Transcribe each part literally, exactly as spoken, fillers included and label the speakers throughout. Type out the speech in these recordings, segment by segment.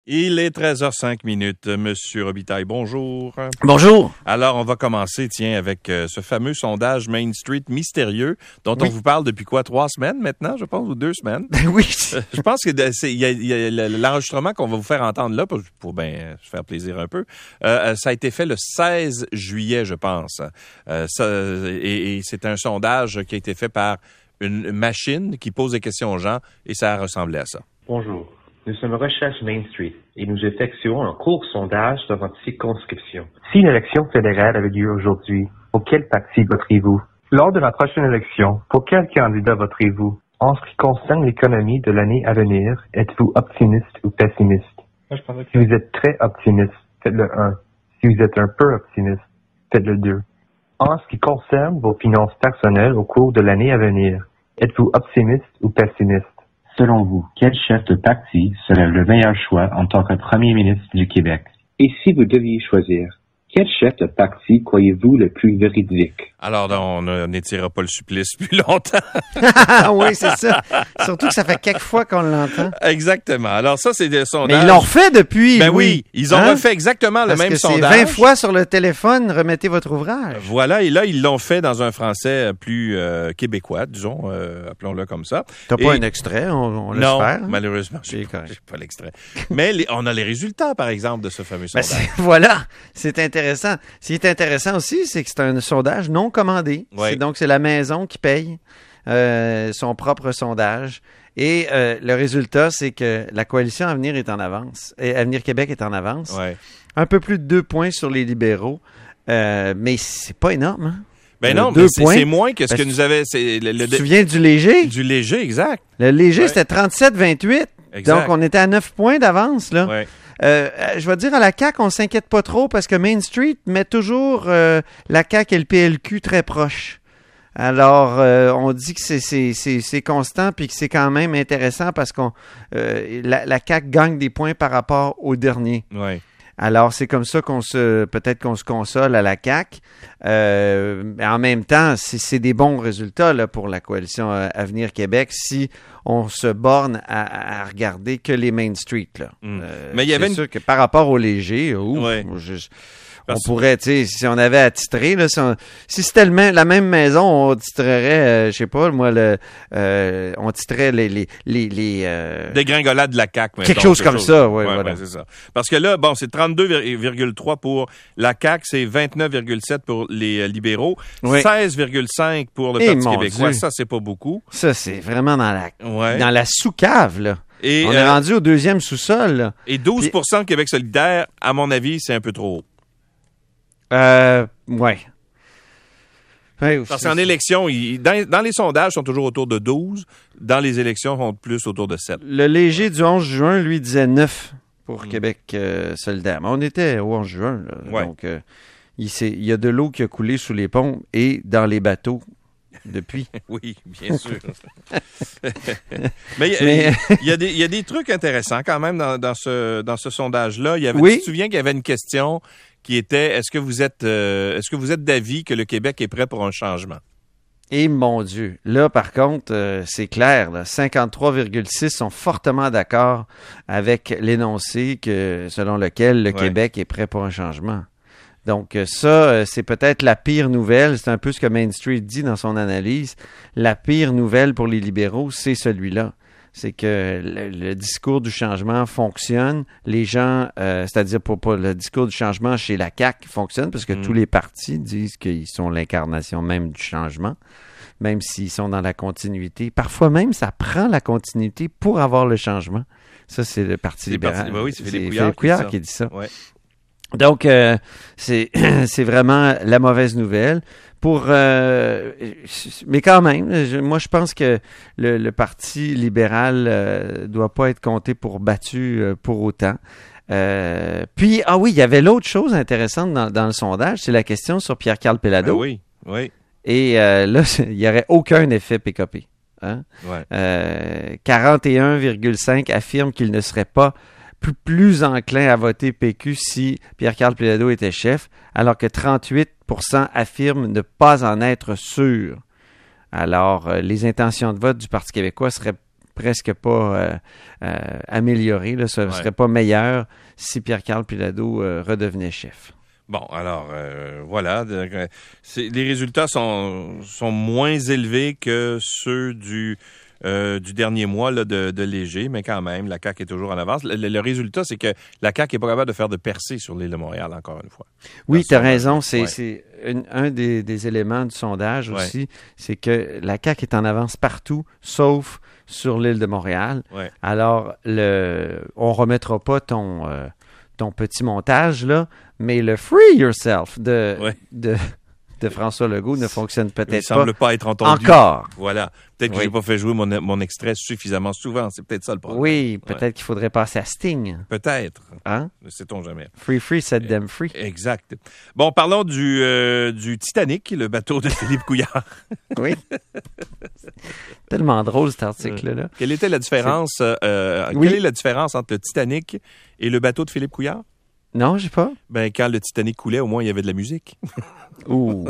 Speaker 1: Il est treize heures cinq minutes. Monsieur Robitaille, bonjour.
Speaker 2: Bonjour.
Speaker 1: Alors, on va commencer, tiens, avec euh, ce fameux sondage Main Street mystérieux dont oui. on vous parle depuis quoi, trois semaines maintenant, je pense, ou deux semaines?
Speaker 2: Ben oui.
Speaker 1: Euh, je pense que il y a, y a l'enregistrement qu'on va vous faire entendre là, pour, pour ben, se faire plaisir un peu. Euh, ça a été fait le seize juillet, je pense. Euh, ça, et, et c'est un sondage qui a été fait par une machine qui pose des questions aux gens et ça ressemblait à ça.
Speaker 3: Bonjour. Nous sommes Recherche Main Street et nous effectuons un court sondage dans votre circonscription. Si une élection fédérale avait lieu aujourd'hui, pour quel parti voterez-vous? Lors de la prochaine élection, pour quel candidat voterez-vous? En ce qui concerne l'économie de l'année à venir, êtes-vous optimiste ou pessimiste? Moi, je pensais que... Si vous êtes très optimiste, faites le un. Si vous êtes un peu optimiste, faites le deux. En ce qui concerne vos finances personnelles au cours de l'année à venir, êtes-vous optimiste ou pessimiste?
Speaker 4: Selon vous, quel chef de parti serait le meilleur choix en tant que premier ministre du Québec?
Speaker 5: Et si vous deviez choisir, quel chef de parti croyez-vous le plus véridique?
Speaker 1: Alors, on n'étirera pas le supplice plus longtemps.
Speaker 2: Oui, c'est ça. Surtout que ça fait quelques fois qu'on l'entend.
Speaker 1: Exactement. Alors ça, c'est des sondages.
Speaker 2: Mais ils l'ont refait depuis.
Speaker 1: Ben
Speaker 2: oui,
Speaker 1: oui, ils ont hein? refait exactement le
Speaker 2: Parce
Speaker 1: même
Speaker 2: que
Speaker 1: sondage.
Speaker 2: C'est vingt fois sur le téléphone, remettez votre ouvrage.
Speaker 1: Voilà, et là, ils l'ont fait dans un français plus euh, québécois, disons, euh, appelons-le comme ça.
Speaker 2: T'as
Speaker 1: et...
Speaker 2: pas un extrait, on, on l'espère.
Speaker 1: Non,
Speaker 2: hein?
Speaker 1: malheureusement, j'ai pas, pas l'extrait. Mais les, on a les résultats, par exemple, de ce fameux
Speaker 2: ben
Speaker 1: sondage.
Speaker 2: Voilà, c'est intéressant. Ce qui est intéressant aussi, c'est que c'est un sondage non commandé.
Speaker 1: Oui.
Speaker 2: C'est donc c'est la maison qui paye euh, son propre sondage. Et euh, le résultat, c'est que la coalition Avenir est en avance. Et Avenir Québec est en avance.
Speaker 1: Ouais.
Speaker 2: Un peu plus de deux points sur les libéraux. Euh, mais c'est pas énorme, hein?
Speaker 1: Ben non,
Speaker 2: deux
Speaker 1: mais c'est,
Speaker 2: points.
Speaker 1: c'est moins que ce
Speaker 2: Parce
Speaker 1: que nous avait... C'est le, le,
Speaker 2: tu te souviens du léger?
Speaker 1: Du léger, exact.
Speaker 2: Le léger,
Speaker 1: ouais.
Speaker 2: c'était trente-sept vingt-huit.
Speaker 1: Exact.
Speaker 2: Donc, on était à neuf points d'avance, là.
Speaker 1: Ouais.
Speaker 2: Euh, je vais dire à la C A Q, on s'inquiète pas trop parce que Main Street met toujours euh, la C A Q et le P L Q très proches. Alors, euh, on dit que c'est, c'est, c'est, c'est constant puis que c'est quand même intéressant parce qu'on euh, la, la C A Q gagne des points par rapport au dernier.
Speaker 1: Ouais.
Speaker 2: Alors, c'est comme ça qu'on se peut-être qu'on se console à la C A Q. Euh, mais en même temps, c'est, c'est des bons résultats là, pour la coalition Avenir Québec si on se borne à, à regarder que les Main Street. Là.
Speaker 1: Mm.
Speaker 2: Euh,
Speaker 1: mais il y avait
Speaker 2: c'est
Speaker 1: une...
Speaker 2: sûr que par rapport au léger, ouf,
Speaker 1: ouais.
Speaker 2: je, on pourrait, tu sais, si on avait à titrer, là, si, on, si c'était le même, la même maison, on titrerait, euh, je sais pas, moi, le, euh, on titrerait les, les, les, les euh,
Speaker 1: dégringolades de la C A Q.
Speaker 2: Quelque mettons, chose comme chose. ça, ouais,
Speaker 1: ouais,
Speaker 2: voilà.
Speaker 1: Ouais, c'est ça. Parce que là, bon, c'est trente-deux virgule trois pour la C A Q, c'est vingt-neuf virgule sept pour les euh, libéraux, oui. seize virgule cinq pour le
Speaker 2: Et
Speaker 1: Parti québécois.
Speaker 2: Dieu.
Speaker 1: Ça, c'est pas beaucoup.
Speaker 2: Ça, c'est vraiment dans la,
Speaker 1: ouais.
Speaker 2: dans la sous-cave, là.
Speaker 1: Et,
Speaker 2: on euh, est rendu au deuxième sous-sol, là.
Speaker 1: Et douze pour cent Puis, de Québec solidaire, à mon avis, c'est un peu trop haut.
Speaker 2: Euh, ouais. ouais
Speaker 1: Parce qu'en élection, il, dans, dans les sondages, ils sont toujours autour de douze. Dans les élections, ils sont plus autour de sept.
Speaker 2: Le léger du onze juin, lui, disait neuf pour
Speaker 1: mmh.
Speaker 2: Québec euh, solidaire. Mais on était au onze juin. Là,
Speaker 1: ouais.
Speaker 2: Donc, euh, il, il y a de l'eau qui a coulé sous les ponts et dans les bateaux depuis.
Speaker 1: Oui, bien sûr. Mais il Mais... y, y, y, y a des trucs intéressants quand même dans, dans, ce, dans ce sondage-là. Il y avait, oui. Tu te souviens qu'il y avait une question qui était est-ce que vous êtes euh, est-ce que vous êtes d'avis que le Québec est prêt pour un changement?
Speaker 2: Et mon Dieu, là par contre, euh, c'est clair, là, cinquante-trois virgule six sont fortement d'accord avec l'énoncé que selon lequel le ouais. Québec est prêt pour un changement. Donc ça, euh, c'est peut-être la pire nouvelle, c'est un peu ce que Main Street dit dans son analyse. La pire nouvelle pour les libéraux, c'est celui-là. C'est que le, le discours du changement fonctionne. Les gens, euh, c'est-à-dire pour, pour le discours du changement chez la C A Q fonctionne parce que mmh. tous les partis disent qu'ils sont l'incarnation même du changement, même s'ils sont dans la continuité. Parfois même, ça prend la continuité pour avoir le changement. Ça, c'est le Parti c'est libéral.
Speaker 1: Parti, bah oui, c'est Philippe
Speaker 2: c'est
Speaker 1: Couillard,
Speaker 2: Philippe Couillard
Speaker 1: qui dit ça.
Speaker 2: Qui dit ça.
Speaker 1: Ouais.
Speaker 2: Donc, euh, c'est, c'est vraiment la mauvaise nouvelle. Pour, euh, mais quand même, je, moi je pense que le, le Parti libéral euh, doit pas être compté pour battu euh, pour autant. Euh, puis, ah oui, il y avait l'autre chose intéressante dans, dans le sondage, c'est la question sur Pierre-Carl Péladeau.
Speaker 1: Ben oui, oui.
Speaker 2: Et euh, là, il n'y aurait aucun effet P K P. Hein?
Speaker 1: Ouais.
Speaker 2: Euh, quarante et un virgule cinq affirment qu'il ne serait pas plus, plus enclin à voter P Q si Pierre-Carl Péladeau était chef, alors que trente-huit pour cent affirment ne pas en être sûr. Alors, euh, les intentions de vote du Parti québécois seraient presque pas euh, euh, amélioré, là, ce ne
Speaker 1: Ouais.
Speaker 2: serait pas meilleur si Pierre-Carl Pilado euh, redevenait chef.
Speaker 1: Bon, alors, euh, voilà. Donc, euh, c'est, les résultats sont, sont moins élevés que ceux du, euh, du dernier mois là, de, de Léger, mais quand même, la C A Q est toujours en avance. Le, le- le résultat, c'est que la C A Q n'est pas capable de faire de percée sur l'île de Montréal, encore une fois.
Speaker 2: Oui,
Speaker 1: Dans
Speaker 2: tu as
Speaker 1: son-
Speaker 2: raison. C'est,
Speaker 1: ouais.
Speaker 2: c'est une- un des, des éléments du sondage
Speaker 1: Ouais.
Speaker 2: aussi. C'est que la C A Q est en avance partout, sauf sur l'île de Montréal.
Speaker 1: Ouais.
Speaker 2: Alors, le, on remettra pas ton, euh, ton petit montage, là, mais le Free Yourself de,
Speaker 1: Ouais.
Speaker 2: de, de François Legault ne fonctionne
Speaker 1: Il
Speaker 2: peut-être
Speaker 1: semble
Speaker 2: pas
Speaker 1: pas être entendu.
Speaker 2: encore.
Speaker 1: Voilà. Peut-être que
Speaker 2: Oui.
Speaker 1: j'ai pas fait jouer mon, mon extrait suffisamment souvent. C'est peut-être ça le problème.
Speaker 2: Oui, peut-être qu'il faudrait passer à Sting.
Speaker 1: Peut-être.
Speaker 2: Hein?
Speaker 1: Ne sait-on jamais.
Speaker 2: Free, free, set them free.
Speaker 1: Exact. Bon, parlons du, euh, du Titanic, le bateau de Philippe Couillard.
Speaker 2: Oui. Tellement drôle cet article-là.
Speaker 1: Quelle était la différence, euh,
Speaker 2: Oui.
Speaker 1: quelle est la différence entre le Titanic et le bateau de Philippe Couillard?
Speaker 2: Non, j'ai pas.
Speaker 1: Ben, quand le Titanic coulait, au moins, il y avait de la musique.
Speaker 2: Ouh.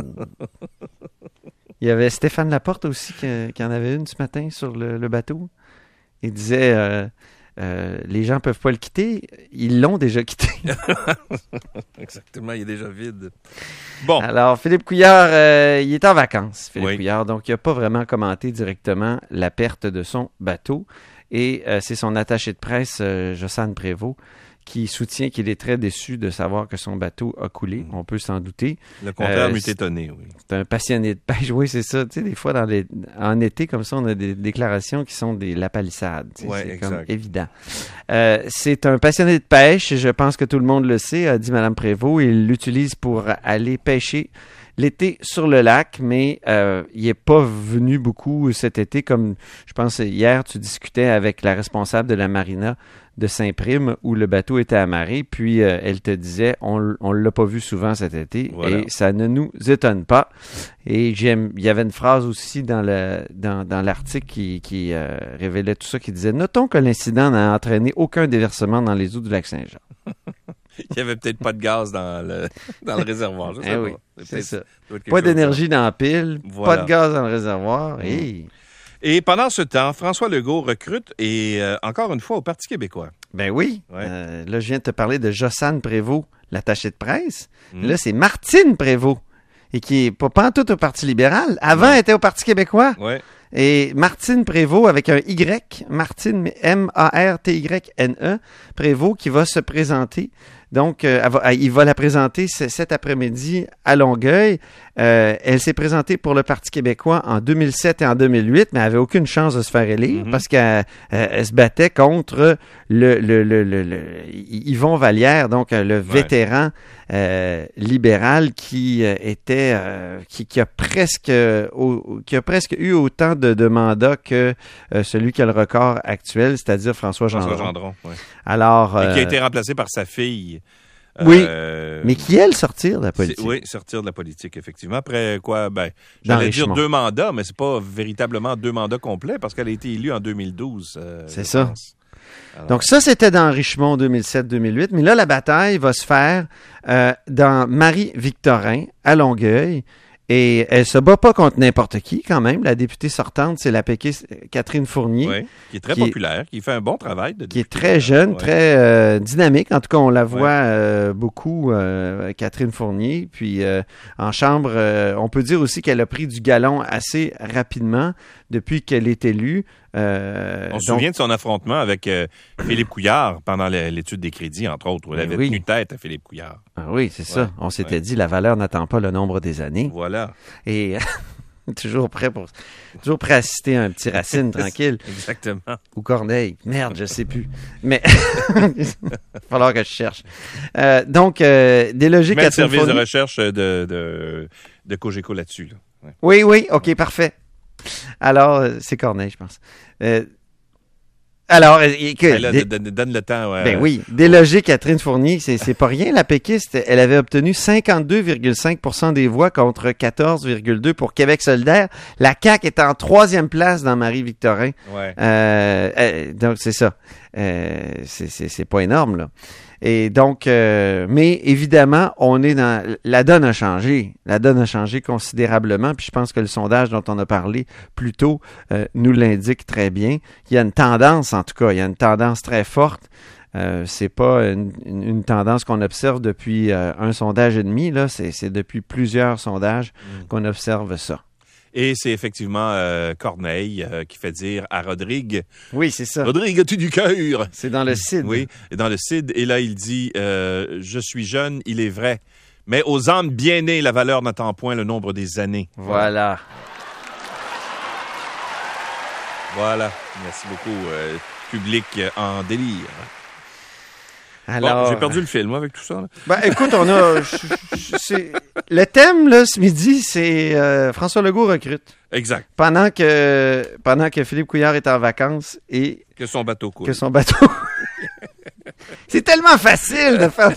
Speaker 2: Il y avait Stéphane Laporte aussi qui, qui en avait une ce matin sur le, le bateau. Il disait euh, euh, les gens peuvent pas le quitter, ils l'ont déjà quitté.
Speaker 1: Exactement, il est déjà vide. Bon,
Speaker 2: Alors, Philippe Couillard, euh, il est en vacances, Philippe
Speaker 1: Oui.
Speaker 2: Couillard, donc il n'a pas vraiment commenté directement la perte de son bateau. Et euh, c'est son attaché de presse, euh, Jossane Prévost, qui soutient qu'il est très déçu de savoir que son bateau a coulé. On peut s'en douter.
Speaker 1: le contraire
Speaker 2: euh,
Speaker 1: m'eût
Speaker 2: c'est-
Speaker 1: étonné, oui.
Speaker 2: C'est un passionné de pêche. Oui, c'est ça. Tu sais, des fois, dans les... en été, comme ça, on a des déclarations qui sont des lapalissades. Tu sais,
Speaker 1: Ouais,
Speaker 2: c'est
Speaker 1: exact.
Speaker 2: comme évident. Euh, c'est un passionné de pêche, et je pense que tout le monde le sait, a dit Mme Prévost. Il l'utilise pour aller pêcher l'été sur le lac, mais euh, il n'est pas venu beaucoup cet été. Comme je pense hier, tu discutais avec la responsable de la marina de Saint-Prime où le bateau était amarré, puis euh, elle te disait on ne l'a pas vu souvent cet été,
Speaker 1: Voilà.
Speaker 2: et ça ne nous étonne pas. Et j'aime, il y avait une phrase aussi dans, le, dans, dans l'article qui, qui euh, révélait tout ça, qui disait « Notons que l'incident n'a entraîné aucun déversement dans les eaux du lac Saint-Jean.
Speaker 1: Il n'y avait peut-être pas de gaz dans le, dans le réservoir. Je sais
Speaker 2: Eh
Speaker 1: pas.
Speaker 2: oui,
Speaker 1: C'est
Speaker 2: c'est
Speaker 1: peut-être-
Speaker 2: ça.
Speaker 1: doit être quelque
Speaker 2: Pas
Speaker 1: chose
Speaker 2: d'énergie dans la pile,
Speaker 1: Voilà.
Speaker 2: pas de gaz dans le réservoir.
Speaker 1: Mm.
Speaker 2: Hey.
Speaker 1: Et pendant ce temps, François Legault recrute, et euh, encore une fois, au Parti québécois.
Speaker 2: Ben oui.
Speaker 1: Ouais.
Speaker 2: Euh, là, je viens de te parler de Jossane Prévost, l'attachée de presse.
Speaker 1: Mm.
Speaker 2: Là, c'est Martine Prévost, et qui est pas pantoute au Parti libéral. Avant,
Speaker 1: Non.
Speaker 2: elle était au Parti québécois.
Speaker 1: Ouais.
Speaker 2: Et Martine Prévost avec un Y, Martine M A R T Y N E, Prévost, qui va se présenter. Donc, euh, elle va- il va la présenter ce- cet après-midi à Longueuil. Euh, elle s'est présentée pour le Parti québécois en deux mille sept et en deux mille huit, mais elle avait aucune chance de se faire élire
Speaker 1: Mhm.
Speaker 2: parce qu'elle euh, elle se battait contre le, le, le, le, le- Yvon Vallière, donc euh, le vétéran euh, libéral qui euh, était euh, qui, qui a presque euh, au- qui a presque eu autant de, de mandats que euh, celui qui a le record actuel, c'est-à-dire François Gendron.
Speaker 1: François Gendron, ouais.
Speaker 2: Alors,
Speaker 1: Et qui a
Speaker 2: euh,
Speaker 1: été remplacé par sa fille.
Speaker 2: Oui,
Speaker 1: Euh,
Speaker 2: mais qui elle sortir de la
Speaker 1: c'est-
Speaker 2: politique.
Speaker 1: Oui, sortir de la politique, effectivement. Après quoi, ben,
Speaker 2: Dans
Speaker 1: j'allais dire
Speaker 2: Richemont.
Speaker 1: deux mandats, mais c'est pas véritablement deux mandats complets parce qu'elle a été élue en deux mille douze. euh,
Speaker 2: C'est
Speaker 1: je
Speaker 2: ça.
Speaker 1: pense. Alors,
Speaker 2: Donc ça, c'était dans Richemont deux mille sept deux mille huit. Mais là, la bataille va se faire euh, dans Marie-Victorin, à Longueuil. Et elle se bat pas contre n'importe qui, quand même. La députée sortante, c'est la péquiste Catherine Fournier,
Speaker 1: ouais, qui est très
Speaker 2: qui est-
Speaker 1: populaire, qui fait un bon travail. De
Speaker 2: qui est
Speaker 1: député.
Speaker 2: très jeune,
Speaker 1: Ouais.
Speaker 2: très euh, dynamique. En tout cas, on la voit
Speaker 1: Ouais.
Speaker 2: euh, beaucoup, euh, Catherine Fournier. Puis euh, en chambre, euh, on peut dire aussi qu'elle a pris du galon assez rapidement depuis qu'elle est élue. Euh,
Speaker 1: On se
Speaker 2: donc-
Speaker 1: souvient de son affrontement avec euh, Philippe Couillard pendant la- l'étude des crédits, entre autres, où elle
Speaker 2: Ben
Speaker 1: avait
Speaker 2: oui.
Speaker 1: tenu tête à Philippe Couillard.
Speaker 2: Ah oui, c'est ça.
Speaker 1: Ouais.
Speaker 2: On s'était
Speaker 1: Ouais.
Speaker 2: dit, la valeur n'attend pas le nombre des années.
Speaker 1: Voilà.
Speaker 2: Et toujours prêt pour toujours prêt à assister à un petit Racine tranquille
Speaker 1: Exactement.
Speaker 2: ou Corneille. Merde, je sais plus. Mais il va falloir que je cherche. Euh, donc, euh, déloger
Speaker 1: Même
Speaker 2: Catherine
Speaker 1: service de
Speaker 2: Fournier.
Speaker 1: recherche de, de, de Cogeco là-dessus. Là. Ouais.
Speaker 2: Oui, oui, ok, parfait. Alors, euh, c'est Corneille, je pense. Euh, alors, euh, écoute,
Speaker 1: Ben là,
Speaker 2: dé-
Speaker 1: donne, donne le temps. Ouais.
Speaker 2: ben oui, déloger Catherine Fournier, c'est c'est pas rien. La péquiste, elle avait obtenu cinquante-deux virgule cinq pour cent des voix contre quatorze virgule deux pour Québec solidaire. La C A Q est en troisième place dans Marie-Victorin.
Speaker 1: Ouais.
Speaker 2: Euh, euh, donc, c'est ça. Euh, c'est- c'est c'est pas énorme, là. Et donc, euh, mais évidemment, on est dans... La donne a changé. La donne a changé considérablement. Puis je pense que le sondage dont on a parlé plus tôt euh, nous l'indique très bien. Il y a une tendance, en tout cas, il y a une tendance très forte. Euh, c'est pas une, une, une tendance qu'on observe depuis euh, un sondage et demi. Là, c'est, c'est depuis plusieurs sondages mmh. qu'on observe ça.
Speaker 1: Et c'est effectivement euh, Corneille euh, qui fait dire à Rodrigue...
Speaker 2: Oui, c'est ça.
Speaker 1: Rodrigue, as-tu du cœur?
Speaker 2: C'est dans le Cid.
Speaker 1: Oui, dans le Cid. Et là, il dit euh, « Je suis jeune, il est vrai. Mais aux âmes bien nées, la valeur n'attend point le nombre des années. »
Speaker 2: Voilà.
Speaker 1: Voilà. Merci beaucoup, euh, public en délire.
Speaker 2: Alors,
Speaker 1: bon, j'ai perdu le fil, moi, avec tout ça. Là.
Speaker 2: Ben, écoute, on a... je, je, c'est, le thème, là, ce midi, c'est euh, François Legault recrute.
Speaker 1: Exact.
Speaker 2: Pendant que, pendant que Philippe Couillard est en vacances et...
Speaker 1: Que son bateau coule.
Speaker 2: Que son bateau... C'est tellement facile de faire...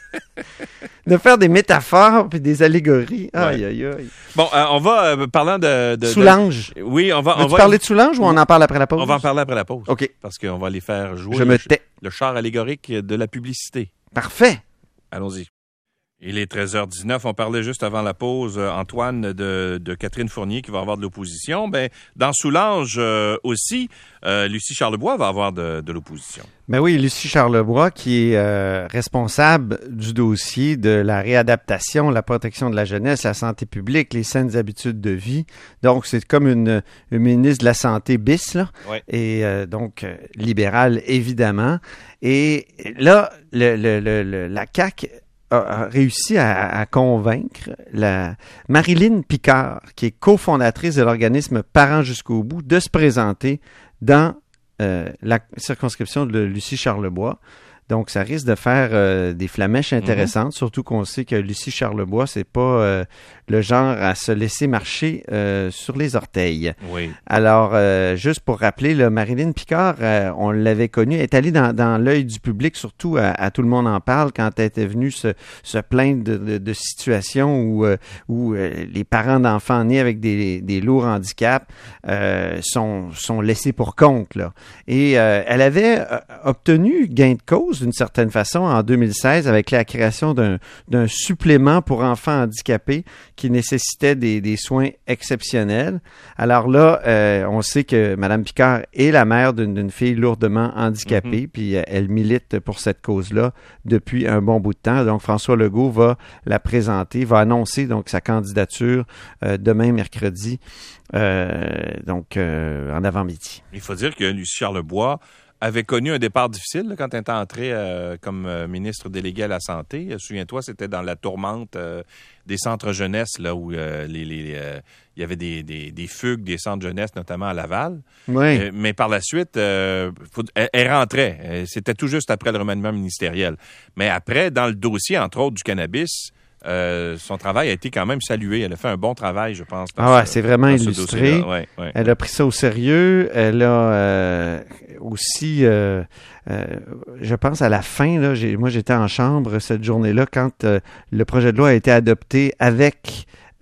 Speaker 2: de faire des métaphores puis des allégories. Aïe, ouais. aïe, aïe.
Speaker 1: Bon, euh, on va, euh, parlant de... de
Speaker 2: Soulanges.
Speaker 1: De... Oui, on va...
Speaker 2: Veux-tu
Speaker 1: on va
Speaker 2: parler de Soulanges ou on en parle après la pause?
Speaker 1: On va en parler après la pause.
Speaker 2: OK.
Speaker 1: Parce qu'on va les faire jouer.
Speaker 2: Je me
Speaker 1: le,
Speaker 2: tais.
Speaker 1: Le char allégorique de la publicité.
Speaker 2: Parfait.
Speaker 1: Allons-y. Il est treize heures dix-neuf. On parlait juste avant la pause, Antoine, de, de Catherine Fournier qui va avoir de l'opposition. Ben, dans Soulanges euh, aussi, euh, Lucie Charlebois va avoir de, de l'opposition.
Speaker 2: Ben oui, Lucie Charlebois qui est euh, responsable du dossier de la réadaptation, la protection de la jeunesse, la santé publique, les saines habitudes de vie. Donc, c'est comme une, une ministre de la Santé bis, là.
Speaker 1: Ouais.
Speaker 2: Et euh, donc, euh, libérale, évidemment. Et là, le, le, le, le, la C A Q a réussi à, à convaincre la Marilyn Picard, qui est cofondatrice de l'organisme Parents jusqu'au bout, de se présenter dans euh, la circonscription de Lucie Charlebois. Donc, ça risque de faire euh, des flamèches intéressantes, mm-hmm. surtout qu'on sait que Lucie Charlebois, c'est pas euh, le genre à se laisser marcher euh, sur les orteils.
Speaker 1: Oui.
Speaker 2: Alors, euh, juste pour rappeler, là, Marilyn Picard, euh, on l'avait connue, elle est allée dans, dans l'œil du public, surtout à, à Tout le monde en parle, quand elle était venue se, se plaindre de, de, de situations où, euh, où euh, les parents d'enfants nés avec des, des lourds handicaps euh, sont, sont laissés pour compte, là. Et euh, elle avait euh, obtenu gain de cause d'une certaine façon en deux mille seize avec la création d'un, d'un supplément pour enfants handicapés qui nécessitait des, des soins exceptionnels. Alors là, euh, on sait que Mme Picard est la mère d'une, d'une fille lourdement handicapée, mm-hmm. puis euh, elle milite pour cette cause-là depuis un bon bout de temps. Donc François Legault va la présenter, va annoncer donc sa candidature euh, demain mercredi, euh, donc euh, en avant-midi.
Speaker 1: Il faut dire que Lucie Charlebois avait connu un départ difficile là, quand elle était entrée euh, comme euh, ministre déléguée à la Santé. Euh, souviens-toi, c'était dans la tourmente euh, des centres jeunesse, là où euh, les, les, euh, il y avait des, des, des fugues des centres jeunesse, notamment à Laval.
Speaker 2: Oui.
Speaker 1: Euh, mais par la suite, euh, faut, elle, elle rentrait. Euh, c'était tout juste après le remaniement ministériel. Mais après, dans le dossier, entre autres, du cannabis, Euh, son travail a été quand même salué. Elle a fait un bon travail, je pense.
Speaker 2: Ah ouais,
Speaker 1: ce,
Speaker 2: c'est vraiment illustré.
Speaker 1: Ouais, ouais.
Speaker 2: Elle a pris ça au sérieux. Elle a euh, aussi, euh, euh, je pense à la fin, là, j'ai, moi j'étais en chambre cette journée-là quand euh, le projet de loi a été adopté avec...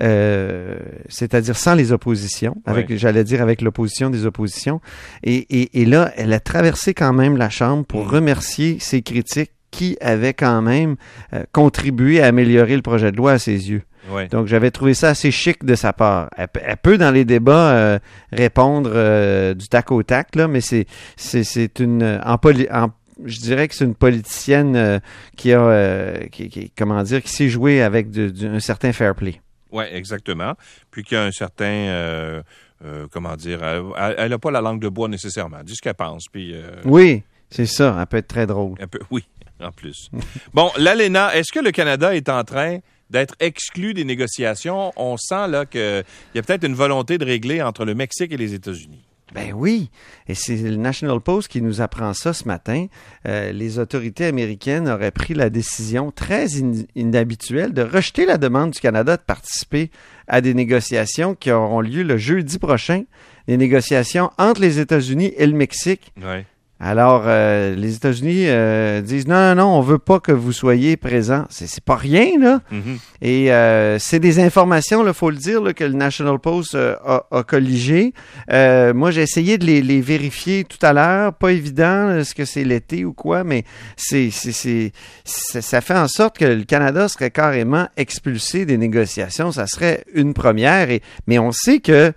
Speaker 2: Euh, c'est-à-dire sans les oppositions, avec, ouais. j'allais dire avec l'opposition des oppositions. Et, et, et là, elle a traversé quand même la Chambre pour mmh. remercier ses critiques qui avait quand même euh, contribué à améliorer le projet de loi à ses yeux.
Speaker 1: Ouais.
Speaker 2: Donc, j'avais trouvé ça assez chic de sa part. Elle, elle peut, dans les débats, euh, répondre euh, du tac au tac, là, mais c'est, c'est, c'est une... En poli, en, je dirais que c'est une politicienne euh, qui a, euh, qui, qui, comment dire, qui sait jouer avec de, de, un certain fair play.
Speaker 1: Oui, exactement. Puis qu'il y a un certain... Euh, euh, comment dire... Elle n'a pas la langue de bois nécessairement. Elle dit ce qu'elle pense. Puis, euh,
Speaker 2: oui, c'est ça. Elle peut être très drôle.
Speaker 1: Elle peut, oui. En plus. Bon, l'A L E N A, est-ce que le Canada est en train d'être exclu des négociations? On sent là qu'il y a peut-être une volonté de régler entre le Mexique et les États-Unis.
Speaker 2: Ben oui, et c'est le National Post qui nous apprend ça ce matin. Euh, les autorités américaines auraient pris la décision très in- inhabituelle de rejeter la demande du Canada de participer à des négociations qui auront lieu le jeudi prochain, des négociations entre les États-Unis et le Mexique.
Speaker 1: Ouais.
Speaker 2: Alors, euh, les États-Unis euh, disent non, non, non, on veut pas que vous soyez présents. C'est, c'est pas rien, là.
Speaker 1: Mm-hmm.
Speaker 2: Et euh, c'est des informations, il faut le dire, là, que le National Post euh, a, a colligé. Euh, moi, j'ai essayé de les, les vérifier tout à l'heure. Pas évident, est-ce que c'est l'été ou quoi, mais c'est, c'est, c'est, c'est, ça fait en sorte que le Canada serait carrément expulsé des négociations. Ça serait une première. Et, mais on sait que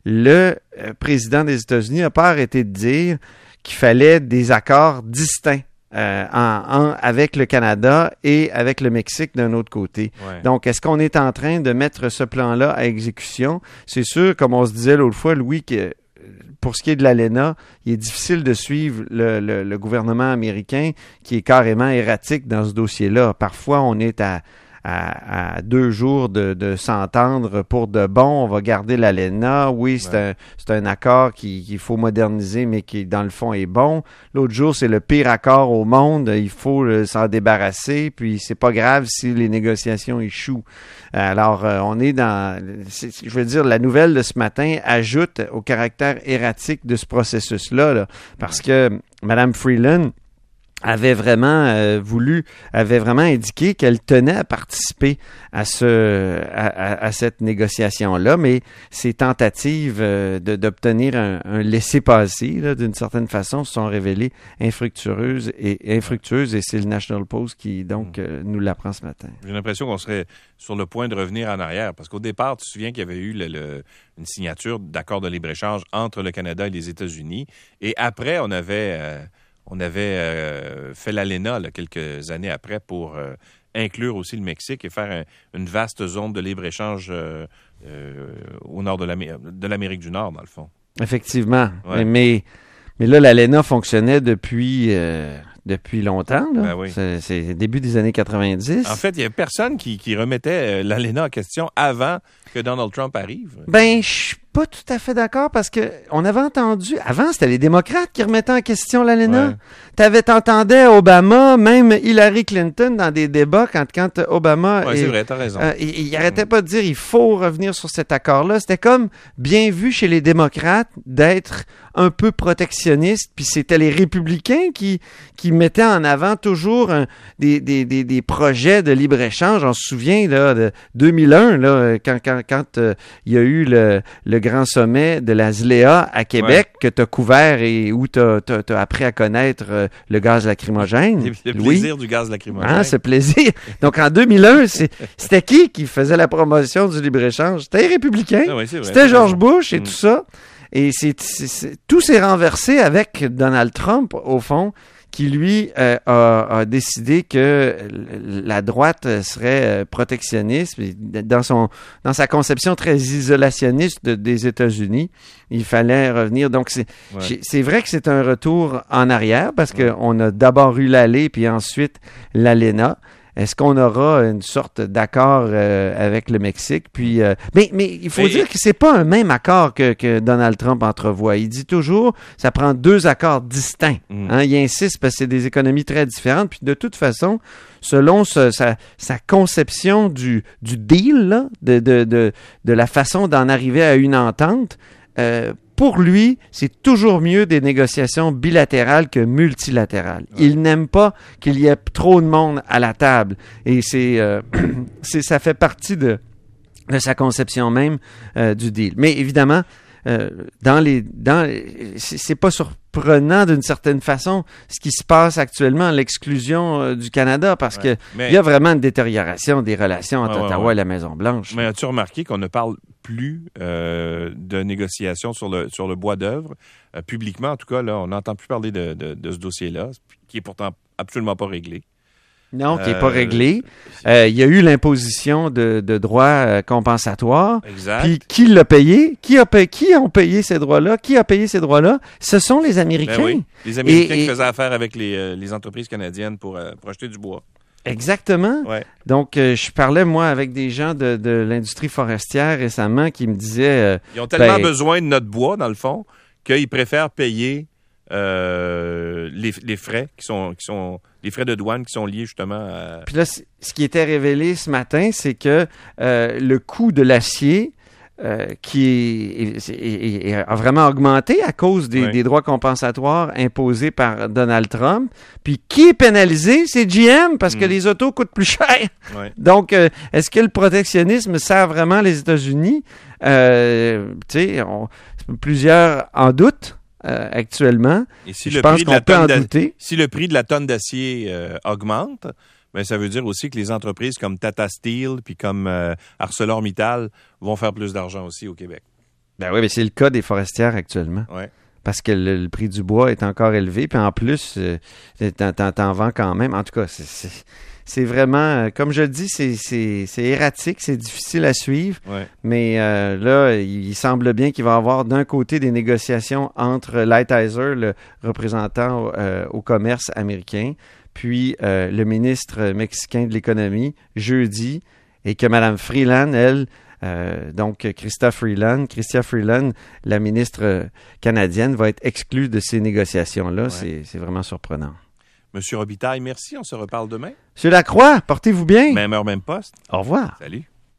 Speaker 2: le euh, président des États-Unis n'a pas arrêté de dire qu'il fallait des accords distincts euh, en, en, avec le Canada et avec le Mexique d'un autre côté.
Speaker 1: Ouais.
Speaker 2: Donc, est-ce qu'on est en train de mettre ce plan-là à exécution? C'est sûr, comme on se disait l'autre fois, Louis, que pour ce qui est de l'A L E N A, il est difficile de suivre le, le, le gouvernement américain qui est carrément erratique dans ce dossier-là. Parfois, on est à À, à deux jours de, de s'entendre pour de bon, on va garder l'A L E N A. Oui, c'est, ouais. un, c'est un accord qui, qu'il faut moderniser, mais qui, dans le fond, est bon. L'autre jour, c'est le pire accord au monde. Il faut euh, s'en débarrasser, puis c'est pas grave si les négociations échouent. Alors, euh, on est dans... C'est, je veux dire, la nouvelle de ce matin ajoute au caractère erratique de ce processus-là, là, parce que Mme Freeland avait vraiment euh, voulu, avait vraiment indiqué qu'elle tenait à participer à ce, à, à, à cette négociation-là, mais ces tentatives euh, de, d'obtenir un, un laissez-passer, là, d'une certaine façon, se sont révélées infructueuses et infructueuses, et c'est le National Post qui donc euh, nous l'apprend ce matin.
Speaker 1: J'ai l'impression qu'on serait sur le point de revenir en arrière, parce qu'au départ, tu te souviens qu'il y avait eu le, le, une signature d'accord de libre-échange entre le Canada et les États-Unis, et après, on avait euh, On avait euh, fait l'A L E N A là, quelques années après pour euh, inclure aussi le Mexique et faire un, une vaste zone de libre-échange euh, euh, au nord de, l'Amé- de l'Amérique du Nord, dans le fond.
Speaker 2: Effectivement.
Speaker 1: Ouais.
Speaker 2: Mais, mais là, l'A L E N A fonctionnait depuis, euh, depuis longtemps. Là.
Speaker 1: Ben oui.
Speaker 2: C'est, c'est début des années quatre-vingt-dix.
Speaker 1: En fait, il n'y a personne qui, qui remettait l'A L E N A en question avant que Donald Trump arrive.
Speaker 2: Ben, je suis pas tout à fait d'accord parce que on avait entendu, avant, c'était les démocrates qui remettaient en question l'A L E N A. Ouais. T'avais, t'entendais Obama, même Hillary Clinton dans des débats quand, quand Obama...
Speaker 1: Oui, c'est vrai, t'as raison.
Speaker 2: Euh, il, il arrêtait pas de dire il faut revenir sur cet accord-là. C'était comme bien vu chez les démocrates d'être un peu protectionniste, puis c'était les républicains qui, qui mettaient en avant toujours un, des, des, des, des projets de libre-échange. On se souvient là, de deux mille un, là, quand, quand, quand euh, il y a eu le, le grand sommet de la Z L E A à Québec, ouais, que tu as couvert et où tu as appris à connaître euh, le gaz lacrymogène.
Speaker 1: Le plaisir oui. du gaz lacrymogène.
Speaker 2: Ah, ce plaisir. Donc, en deux mille un, c'est, c'était qui qui faisait la promotion du libre-échange? C'était les républicains. Ah oui, c'est vrai, c'était George Bush et mmh. tout ça. Et c'est, c'est, c'est, tout s'est renversé avec Donald Trump, au fond, qui, lui, euh, a, a décidé que la droite serait protectionniste. Dans, son, dans sa conception très isolationniste de, des États-Unis, il fallait revenir. Donc, c'est, ouais. c'est vrai que c'est un retour en arrière parce ouais. qu'on a d'abord eu l'A L E puis ensuite l'A L E N A. Est-ce qu'on aura une sorte d'accord euh, avec le Mexique? Puis, euh, mais, mais il faut mais... dire que c'est pas un même accord que, que Donald Trump entrevoit. Il dit toujours ça prend deux accords distincts. Mm. Hein, il insiste parce que c'est des économies très différentes. Puis de toute façon, selon ce, sa, sa conception du, du deal, là, de, de, de, de la façon d'en arriver à une entente, euh, pour lui, c'est toujours mieux des négociations bilatérales que multilatérales. Ouais. Il n'aime pas qu'il y ait trop de monde à la table. Et c'est, euh, c'est ça fait partie de, de sa conception même euh, du deal. Mais évidemment, euh, dans les, dans, c'est, c'est pas surprenant d'une certaine façon ce qui se passe actuellement, l'exclusion euh, du Canada, parce ouais. que mais... il y a vraiment une détérioration des relations entre ouais, Ottawa ouais, ouais. et la Maison-Blanche.
Speaker 1: Mais as-tu remarqué qu'on ne parle plus euh, de négociations sur le sur le bois d'œuvre euh, publiquement, en tout cas là, on n'entend plus parler de, de, de ce dossier-là, qui est pourtant absolument pas réglé.
Speaker 2: Non, qui n'est euh, pas réglé. Euh, il y a eu l'imposition de, de droits euh, compensatoires.
Speaker 1: Exact.
Speaker 2: Puis qui l'a payé? Qui a payé? Qui ont payé ces droits-là? Qui a payé ces droits-là? Ce sont les Américains.
Speaker 1: Ben oui, les Américains et, qui et... faisaient affaire avec les, euh, les entreprises canadiennes pour, euh, pour acheter du bois.
Speaker 2: Exactement.
Speaker 1: Ouais.
Speaker 2: Donc, euh, je parlais, moi, avec des gens de, de l'industrie forestière récemment qui me disaient... Euh,
Speaker 1: Ils ont tellement
Speaker 2: ben,
Speaker 1: besoin de notre bois, dans le fond, qu'ils préfèrent payer euh, les, les frais qui sont, qui sont les frais de douane qui sont liés justement à...
Speaker 2: Puis là, ce qui était révélé ce matin, c'est que euh, le coût de l'acier euh, qui est, est, est, est, a vraiment augmenté à cause des,
Speaker 1: oui.
Speaker 2: des droits compensatoires imposés par Donald Trump. Puis qui est pénalisé? C'est G M parce que mm. les autos coûtent plus cher.
Speaker 1: Oui.
Speaker 2: Donc, euh, est-ce que le protectionnisme sert vraiment les États-Unis? Euh, tu sais, plusieurs en doutent. Euh, actuellement.
Speaker 1: Et si
Speaker 2: je
Speaker 1: le
Speaker 2: pense
Speaker 1: prix de
Speaker 2: qu'on
Speaker 1: la
Speaker 2: peut en
Speaker 1: tonne
Speaker 2: douter.
Speaker 1: Si le prix de la tonne d'acier euh, augmente, ben ça veut dire aussi que les entreprises comme Tata Steel puis comme euh, ArcelorMittal vont faire plus d'argent aussi au Québec.
Speaker 2: Ben oui, mais c'est le cas des forestières actuellement.
Speaker 1: Ouais.
Speaker 2: Parce que le, le prix du bois est encore élevé, puis en plus, euh, t'en, t'en, t'en vends quand même. En tout cas, c'est, c'est, c'est vraiment, comme je le dis, c'est, c'est, c'est erratique, c'est difficile à suivre.
Speaker 1: Ouais.
Speaker 2: Mais euh, là, il, il semble bien qu'il va y avoir d'un côté des négociations entre Lighthizer, le représentant euh, au commerce américain, puis euh, le ministre mexicain de l'économie, jeudi, et que Mme Freeland, elle, Euh, donc, Chrystia Freeland, Chrystia Freeland, la ministre canadienne, va être exclue de ces négociations-là. Ouais. C'est, c'est vraiment surprenant.
Speaker 1: Monsieur Robitaille, merci. On se reparle demain.
Speaker 2: Monsieur Lacroix, portez-vous bien.
Speaker 1: Même heure, même poste.
Speaker 2: Au revoir.
Speaker 1: Salut.